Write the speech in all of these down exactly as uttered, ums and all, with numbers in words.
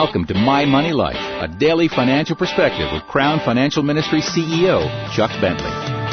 Welcome to My Money Life, a daily financial perspective with Crown Financial Ministry C E O Chuck Bentley.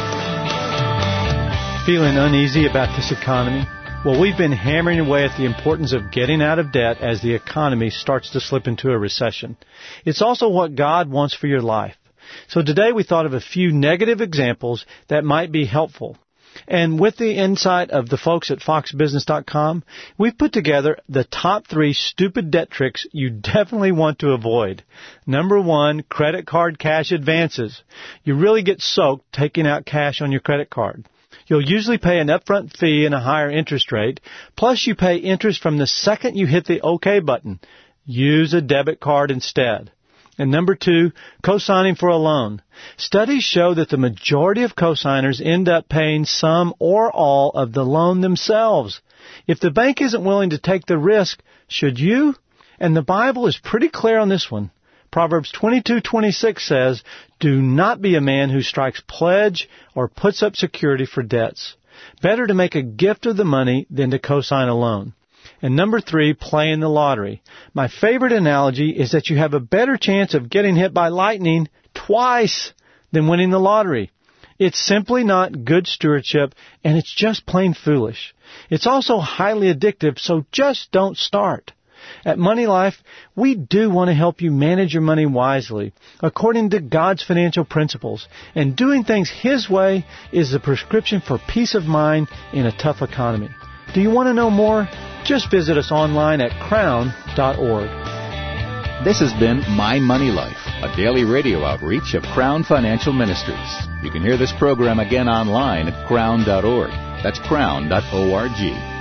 Feeling uneasy about this economy? Well, we've been hammering away at the importance of getting out of debt as the economy starts to slip into a recession. It's also what God wants for your life. So today we thought of a few negative examples that might be helpful. And with the insight of the folks at fox business dot com, we've put together the top three stupid debt tricks you definitely want to avoid. Number one, credit card cash advances. You really get soaked taking out cash on your credit card. You'll usually pay an upfront fee and a higher interest rate, plus you pay interest from the second you hit the OK button. Use a debit card instead. And number two, co-signing for a loan. Studies show that the majority of co-signers end up paying some or all of the loan themselves. If the bank isn't willing to take the risk, should you? And the Bible is pretty clear on this one. Proverbs twenty-two twenty-six says, "Do not be a man who strikes pledge or puts up security for debts. Better to make a gift of the money than to co-sign a loan." And number three, playing the lottery. My favorite analogy is that you have a better chance of getting hit by lightning twice than winning the lottery. It's simply not good stewardship, and it's just plain foolish. It's also highly addictive, so just don't start. At Money Life, we do want to help you manage your money wisely, according to God's financial principles. And doing things His way is the prescription for peace of mind in a tough economy. Do you want to know more? Just visit us online at crown dot org. This has been My Money Life, a daily radio outreach of Crown Financial Ministries. You can hear this program again online at crown dot org. That's crown dot org.